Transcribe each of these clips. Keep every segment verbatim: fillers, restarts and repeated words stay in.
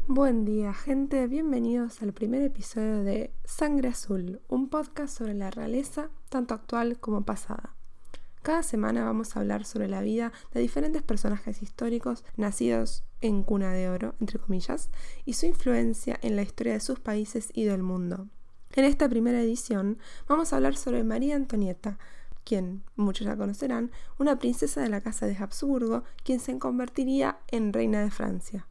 Buen día, gente. Bienvenidos al primer episodio de Sangre Azul, un podcast sobre la realeza, tanto actual como pasada. Cada semana vamos a hablar sobre la vida de diferentes personajes históricos nacidos en cuna de oro, entre comillas, y su influencia en la historia de sus países y del mundo. En esta primera edición vamos a hablar sobre María Antonieta, quien muchos ya conocerán, una princesa de la casa de Habsburgo, quien se convertiría en reina de Francia.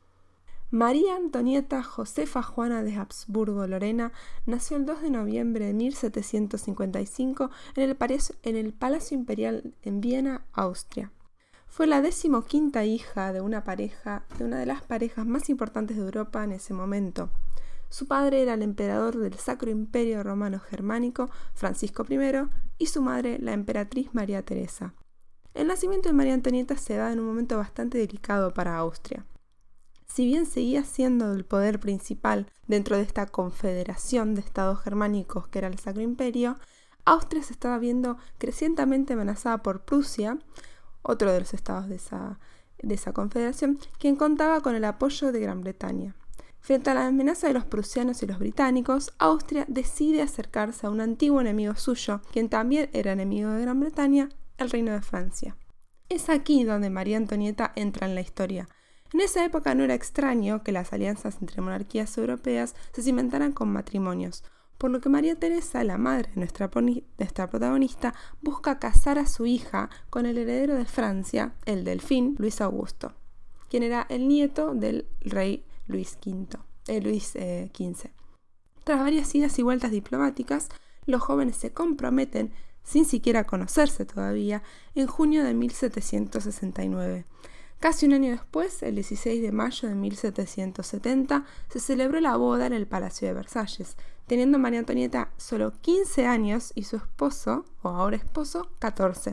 María Antonieta Josefa Juana de Habsburgo-Lorena nació el dos de noviembre de mil setecientos cincuenta y cinco en el, Palacio, en el Palacio Imperial en Viena, Austria. Fue la decimoquinta hija de una pareja, de una de las parejas más importantes de Europa en ese momento. Su padre era el emperador del Sacro Imperio Romano Germánico, Francisco primero, y su madre, la emperatriz María Teresa. El nacimiento de María Antonieta se da en un momento bastante delicado para Austria. Si bien seguía siendo el poder principal dentro de esta confederación de estados germánicos que era el Sacro Imperio, Austria se estaba viendo crecientemente amenazada por Prusia, otro de los estados de esa, de esa confederación, quien contaba con el apoyo de Gran Bretaña. Frente a la amenaza de los prusianos y los británicos, Austria decide acercarse a un antiguo enemigo suyo, quien también era enemigo de Gran Bretaña, el Reino de Francia. Es aquí donde María Antonieta entra en la historia. En esa época no era extraño que las alianzas entre monarquías europeas se cimentaran con matrimonios, por lo que María Teresa, la madre de nuestra, poni- de nuestra protagonista, busca casar a su hija con el heredero de Francia, el delfín Luis Augusto, quien era el nieto del rey Luis quinto, eh, Luis eh, quince. Tras varias idas y vueltas diplomáticas, los jóvenes se comprometen, sin siquiera conocerse todavía, en junio de mil setecientos sesenta y nueve. Casi un año después, el dieciséis de mayo de mil setecientos setenta, se celebró la boda en el Palacio de Versalles, teniendo María Antonieta solo quince años y su esposo, o ahora esposo, catorce.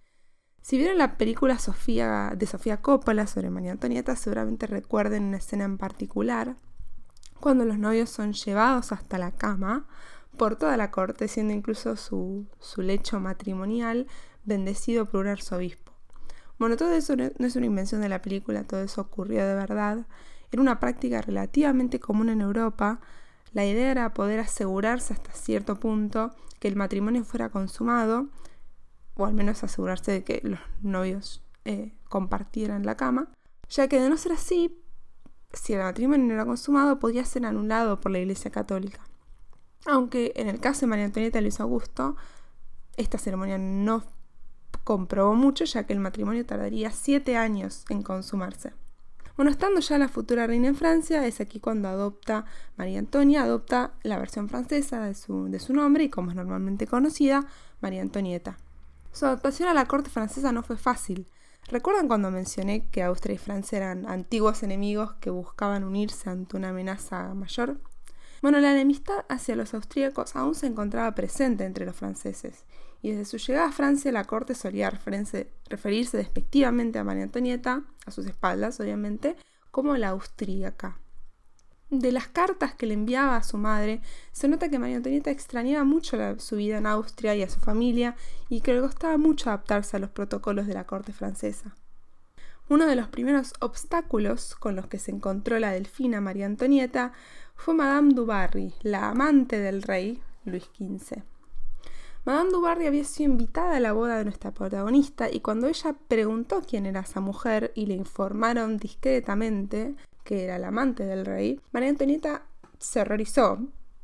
Si vieron la película Sofía, de Sofía Coppola sobre María Antonieta, seguramente recuerden una escena en particular, cuando los novios son llevados hasta la cama por toda la corte, siendo incluso su, su lecho matrimonial bendecido por un arzobispo. Bueno, todo eso no es una invención de la película, todo eso ocurrió de verdad. Era una práctica relativamente común en Europa. La idea era poder asegurarse hasta cierto punto que el matrimonio fuera consumado, o al menos asegurarse de que los novios eh, compartieran la cama, ya que de no ser así, si el matrimonio no era consumado, podía ser anulado por la Iglesia Católica. Aunque en el caso de María Antonieta y Luis Augusto, esta ceremonia no comprobó mucho, ya que el matrimonio tardaría siete años en consumarse. Bueno, estando ya la futura reina en Francia, es aquí cuando adopta María Antonia, adopta la versión francesa de su, de su nombre y como es normalmente conocida, María Antonieta. Su adaptación a la corte francesa no fue fácil. ¿Recuerdan cuando mencioné que Austria y Francia eran antiguos enemigos que buscaban unirse ante una amenaza mayor? Bueno, la enemistad hacia los austríacos aún se encontraba presente entre los franceses, y desde su llegada a Francia la corte solía referirse, referirse despectivamente a María Antonieta, a sus espaldas obviamente, como la austríaca. De las cartas que le enviaba a su madre, se nota que María Antonieta extrañaba mucho la, su vida en Austria y a su familia, y que le costaba mucho adaptarse a los protocolos de la corte francesa. Uno de los primeros obstáculos con los que se encontró la delfina María Antonieta fue Madame du Barry, la amante del rey Luis quince. Madame du Barry había sido invitada a la boda de nuestra protagonista y cuando ella preguntó quién era esa mujer y le informaron discretamente que era la amante del rey, María Antonieta se horrorizó,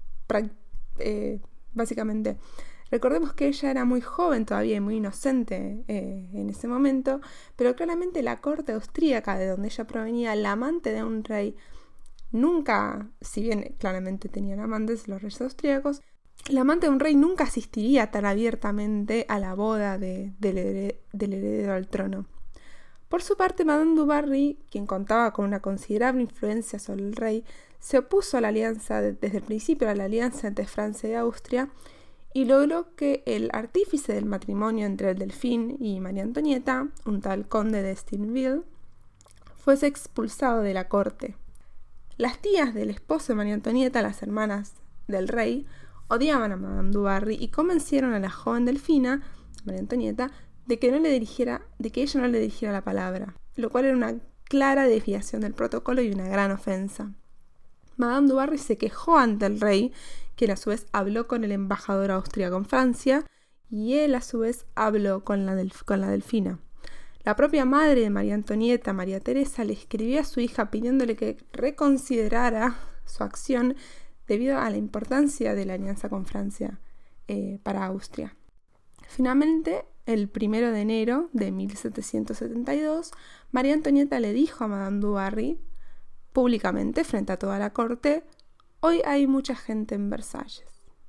eh, básicamente. Recordemos que ella era muy joven todavía y muy inocente eh, en ese momento, pero claramente la corte austríaca de donde ella provenía, la amante de un rey, nunca, si bien claramente tenían amantes los reyes austríacos, la amante de un rey nunca asistiría tan abiertamente a la boda de, del, hered, del heredero al trono. Por su parte, Madame du Barry, quien contaba con una considerable influencia sobre el rey, se opuso a la alianza, desde el principio a la alianza entre Francia y Austria, y logró que el artífice del matrimonio entre el delfín y María Antonieta, un tal conde de Stinville, fuese expulsado de la corte. Las tías del esposo de María Antonieta, las hermanas del rey, odiaban a Madame du Barry y convencieron a la joven delfina, María Antonieta, de que, no le dirigiera, de que ella no le dirigiera la palabra, lo cual era una clara desviación del protocolo y una gran ofensa. Madame du Barry se quejó ante el rey, quien a su vez habló con el embajador austríaco en Francia, y él a su vez habló con la, delf- con la delfina. La propia madre de María Antonieta, María Teresa, le escribió a su hija pidiéndole que reconsiderara su acción debido a la importancia de la alianza con Francia eh, para Austria. Finalmente, el primero de enero de mil setecientos setenta y dos, María Antonieta le dijo a Madame du Barry, públicamente, frente a toda la corte: hoy hay mucha gente en Versalles.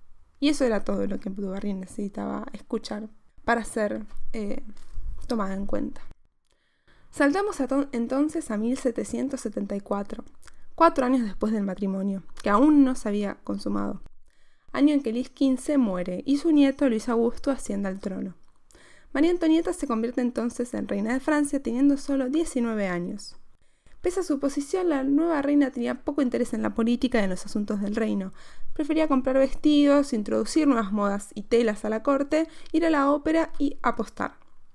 Y eso era todo lo que du Barry necesitaba escuchar para ser eh, tomada en cuenta. Saltamos a to- entonces a mil setecientos setenta y cuatro, cuatro años después del matrimonio, que aún no se había consumado, año en que Luis quince muere y su nieto Luis Augusto asciende al trono. María Antonieta se convierte entonces en reina de Francia teniendo solo diecinueve años. Pese a su posición, la nueva reina tenía poco interés en la política y en los asuntos del reino. Prefería comprar vestidos, introducir nuevas modas y telas a la corte, ir a la ópera y apostar.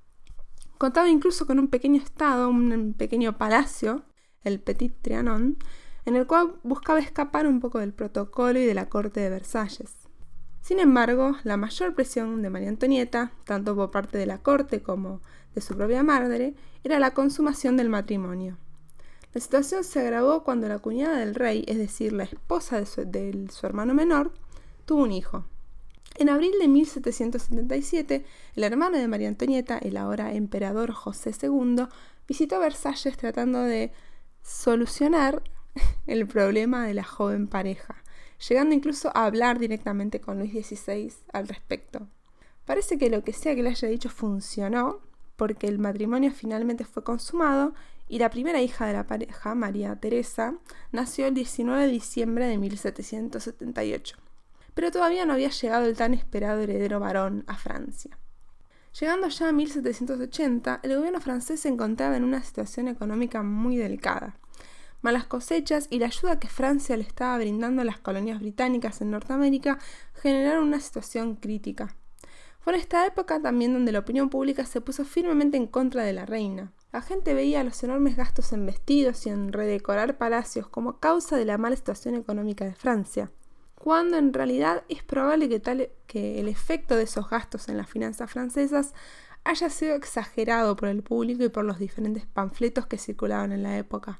Contaba incluso con un pequeño estado, un pequeño palacio, el Petit Trianon, en el cual buscaba escapar un poco del protocolo y de la corte de Versalles. Sin embargo, la mayor presión de María Antonieta, tanto por parte de la corte como de su propia madre, era la consumación del matrimonio. La situación se agravó cuando la cuñada del rey, es decir, la esposa de su, de su hermano menor, tuvo un hijo. En abril de mil setecientos setenta y siete, el hermano de María Antonieta, el ahora emperador José segundo, visitó Versalles tratando de solucionar el problema de la joven pareja, llegando incluso a hablar directamente con Luis dieciséis al respecto. Parece que lo que sea que le haya dicho funcionó, porque el matrimonio finalmente fue consumado y la primera hija de la pareja, María Teresa, nació el diecinueve de diciembre de mil setecientos setenta y ocho. Pero todavía no había llegado el tan esperado heredero varón a Francia. Llegando ya a mil setecientos ochenta, el gobierno francés se encontraba en una situación económica muy delicada. Malas cosechas y la ayuda que Francia le estaba brindando a las colonias británicas en Norteamérica generaron una situación crítica. Fue en esta época también donde la opinión pública se puso firmemente en contra de la reina. La gente veía los enormes gastos en vestidos y en redecorar palacios como causa de la mala situación económica de Francia, cuando en realidad es probable que, tal, que el efecto de esos gastos en las finanzas francesas haya sido exagerado por el público y por los diferentes panfletos que circulaban en la época.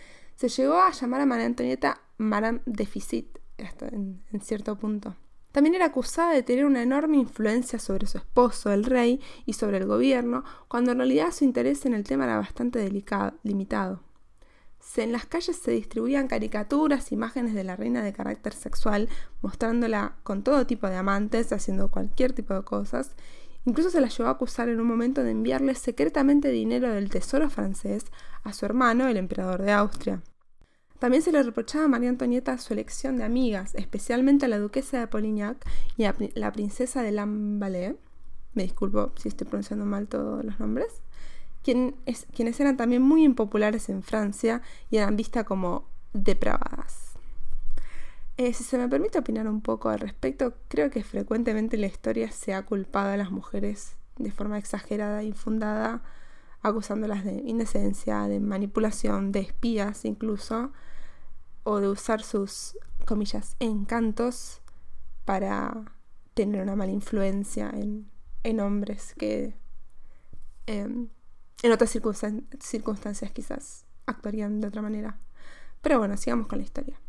Se llegó a llamar a María Antonieta Madame Déficit, hasta en, en cierto punto. También era acusada de tener una enorme influencia sobre su esposo, el rey, y sobre el gobierno, cuando en realidad su interés en el tema era bastante delicado, limitado. Se, en las calles se distribuían caricaturas, imágenes de la reina de carácter sexual, mostrándola con todo tipo de amantes, haciendo cualquier tipo de cosas. Incluso se la llevó a acusar en un momento de enviarle secretamente dinero del tesoro francés a su hermano, el emperador de Austria. También se le reprochaba a María Antonieta su elección de amigas, especialmente a la duquesa de Polignac y a la princesa de Lamballe, me disculpo si estoy pronunciando mal todos los nombres, quien es, quienes eran también muy impopulares en Francia y eran vistas como depravadas. Eh, si se me permite opinar un poco al respecto, creo que frecuentemente en la historia se ha culpado a las mujeres de forma exagerada e infundada, acusándolas de indecencia, de manipulación, de espías incluso, o de usar sus, comillas, encantos para tener una mala influencia en, en hombres que eh, en otras circunstan- circunstancias quizás actuarían de otra manera. Pero bueno, sigamos con la historia.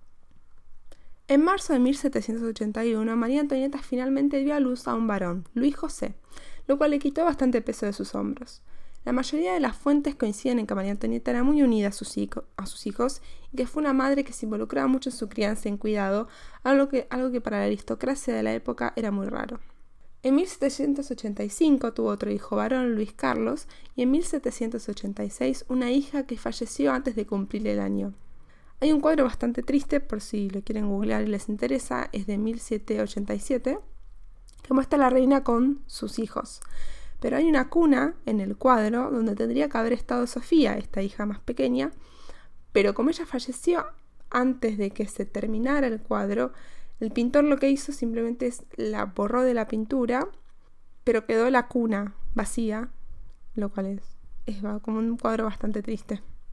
En marzo de mil setecientos ochenta y uno, María Antonieta finalmente dio a luz a un varón, Luis José, lo cual le quitó bastante peso de sus hombros. La mayoría de las fuentes coinciden en que María Antonieta era muy unida a sus, hijo, a sus hijos y que fue una madre que se involucraba mucho en su crianza y en cuidado, algo que, algo que para la aristocracia de la época era muy raro. En mil setecientos ochenta y cinco tuvo otro hijo varón, Luis Carlos, y en mil setecientos ochenta y seis una hija que falleció antes de cumplir el año. Hay un cuadro bastante triste, por si lo quieren googlear y les interesa, es de mil setecientos ochenta y siete, que muestra a la reina con sus hijos. Pero hay una cuna en el cuadro donde tendría que haber estado Sofía, esta hija más pequeña, pero como ella falleció antes de que se terminara el cuadro, el pintor lo que hizo simplemente es la borró de la pintura, pero quedó la cuna vacía, lo cual es, es como un cuadro bastante triste.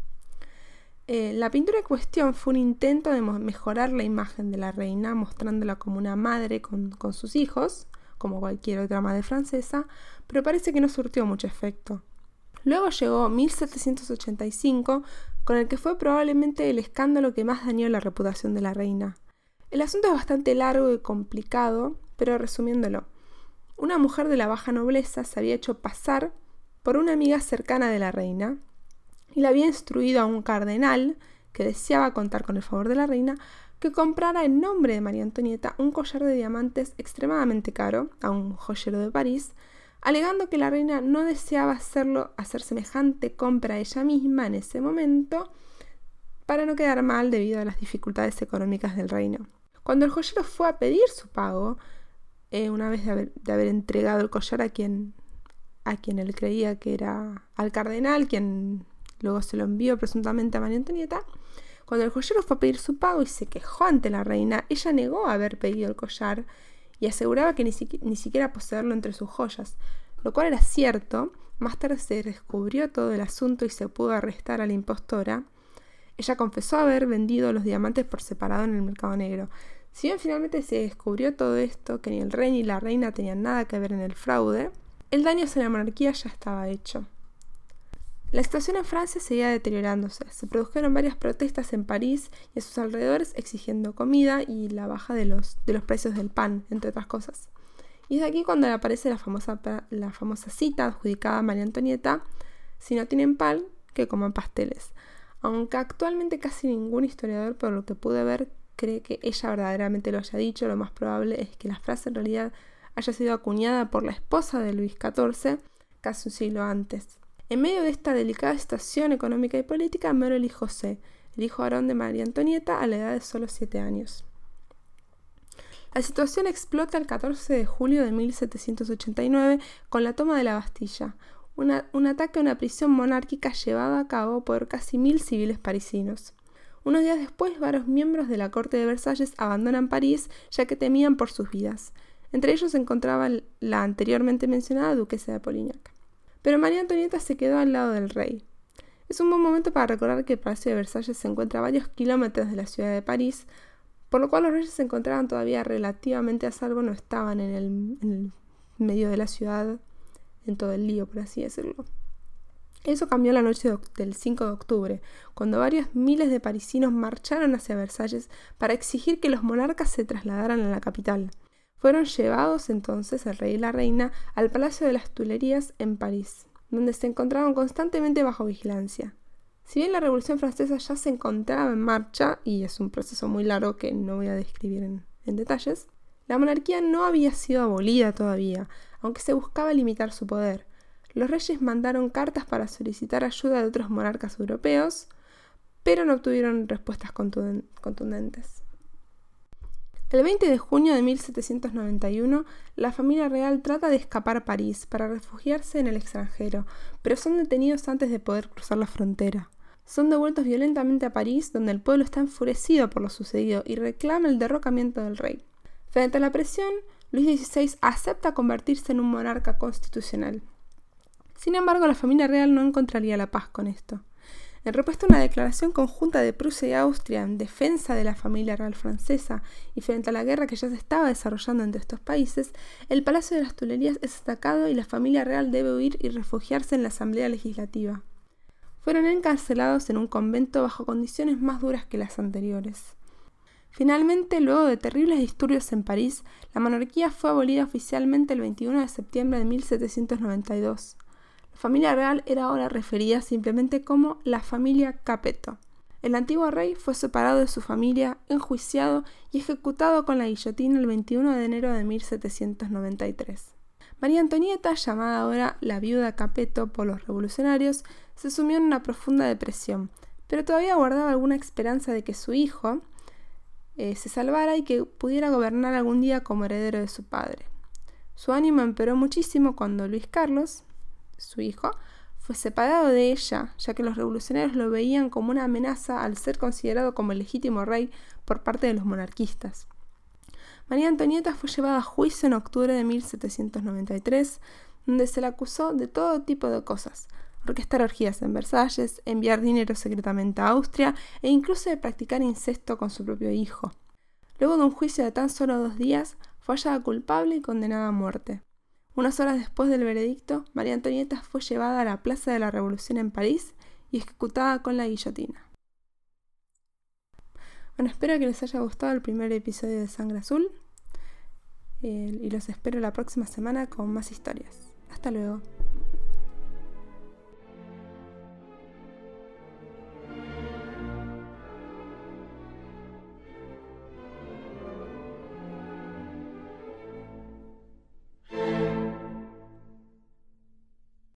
Eh, la pintura en cuestión fue un intento de mejorar la imagen de la reina, mostrándola como una madre con, con sus hijos, como cualquier otra madre francesa, pero parece que no surtió mucho efecto. Luego llegó mil setecientos ochenta y cinco, con el que fue probablemente el escándalo que más dañó la reputación de la reina. El asunto es bastante largo y complicado, pero resumiéndolo, una mujer de la baja nobleza se había hecho pasar por una amiga cercana de la reina y le había instruido a un cardenal que deseaba contar con el favor de la reina que comprara en nombre de María Antonieta un collar de diamantes extremadamente caro a un joyero de París, alegando que la reina no deseaba hacerlo, hacer semejante compra ella misma en ese momento para no quedar mal debido a las dificultades económicas del reino. Cuando el joyero fue a pedir su pago, eh, una vez de haber, de haber entregado el collar a quien, a quien él creía que era al cardenal, quien luego se lo envió presuntamente a María Antonieta, cuando el joyero fue a pedir su pago y se quejó ante la reina, ella negó haber pedido el collar y aseguraba que ni, si, ni siquiera poseerlo entre sus joyas, lo cual era cierto. Más tarde se descubrió todo el asunto y se pudo arrestar a la impostora. Ella confesó haber vendido los diamantes por separado en el mercado negro. Si bien finalmente se descubrió todo esto, que ni el rey ni la reina tenían nada que ver en el fraude, el daño hacia la monarquía ya estaba hecho. La situación en Francia seguía deteriorándose. Se produjeron varias protestas en París y a sus alrededores exigiendo comida y la baja de los, de los precios del pan, entre otras cosas. Y es aquí cuando aparece la famosa, la famosa cita adjudicada a María Antonieta: si no tienen pan, que coman pasteles. Aunque actualmente casi ningún historiador, por lo que pude ver, cree que ella verdaderamente lo haya dicho, lo más probable es que la frase en realidad haya sido acuñada por la esposa de Luis catorce casi un siglo antes. En medio de esta delicada situación económica y política, muere el hijo José, el hijo varón de María Antonieta, a la edad de solo siete años. La situación explota el catorce de julio de mil setecientos ochenta y nueve con la toma de la Bastilla, una, un ataque a una prisión monárquica llevado a cabo por casi mil civiles parisinos. Unos días después, varios miembros de la corte de Versalles abandonan París ya que temían por sus vidas. Entre ellos se encontraba la anteriormente mencionada duquesa de Polignac. Pero María Antonieta se quedó al lado del rey. Es un buen momento para recordar que el Palacio de Versalles se encuentra a varios kilómetros de la ciudad de París, por lo cual los reyes se encontraban todavía relativamente a salvo, no estaban en el, en el medio de la ciudad, en todo el lío, por así decirlo. Eso cambió la noche del cinco de octubre, cuando varios miles de parisinos marcharon hacia Versalles para exigir que los monarcas se trasladaran a la capital. Fueron llevados entonces el rey y la reina al Palacio de las Tuileries en París, donde se encontraban constantemente bajo vigilancia. Si bien la Revolución Francesa ya se encontraba en marcha, y es un proceso muy largo que no voy a describir en, en detalles, la monarquía no había sido abolida todavía, aunque se buscaba limitar su poder. Los reyes mandaron cartas para solicitar ayuda de otros monarcas europeos, pero no obtuvieron respuestas contundentes. El veinte de junio de mil setecientos noventa y uno, la familia real trata de escapar a París para refugiarse en el extranjero, pero son detenidos antes de poder cruzar la frontera. Son devueltos violentamente a París, donde el pueblo está enfurecido por lo sucedido y reclama el derrocamiento del rey. Frente a la presión, Luis dieciséis acepta convertirse en un monarca constitucional. Sin embargo, la familia real no encontraría la paz con esto. En respuesta a una declaración conjunta de Prusia y Austria en defensa de la familia real francesa y frente a la guerra que ya se estaba desarrollando entre estos países, el Palacio de las Tuileries es atacado y la familia real debe huir y refugiarse en la Asamblea Legislativa. Fueron encarcelados en un convento bajo condiciones más duras que las anteriores. Finalmente, luego de terribles disturbios en París, la monarquía fue abolida oficialmente el veintiuno de septiembre de mil setecientos noventa y dos. La familia real era ahora referida simplemente como la familia Capeto. El antiguo rey fue separado de su familia, enjuiciado y ejecutado con la guillotina el veintiuno de enero de mil setecientos noventa y tres. María Antonieta, llamada ahora la viuda Capeto por los revolucionarios, se sumió en una profunda depresión, pero todavía guardaba alguna esperanza de que su hijo eh, se salvara y que pudiera gobernar algún día como heredero de su padre. Su ánimo empeoró muchísimo cuando Luis Carlos, su hijo, fue separado de ella, ya que los revolucionarios lo veían como una amenaza al ser considerado como el legítimo rey por parte de los monarquistas. María Antonieta fue llevada a juicio en octubre de mil setecientos noventa y tres, donde se la acusó de todo tipo de cosas, orquestar orgías en Versalles, enviar dinero secretamente a Austria e incluso de practicar incesto con su propio hijo. Luego de un juicio de tan solo dos días, fue hallada culpable y condenada a muerte. Unas horas después del veredicto, María Antonieta fue llevada a la Plaza de la Revolución en París y ejecutada con la guillotina. Bueno, espero que les haya gustado el primer episodio de Sangre Azul eh, y los espero la próxima semana con más historias. Hasta luego.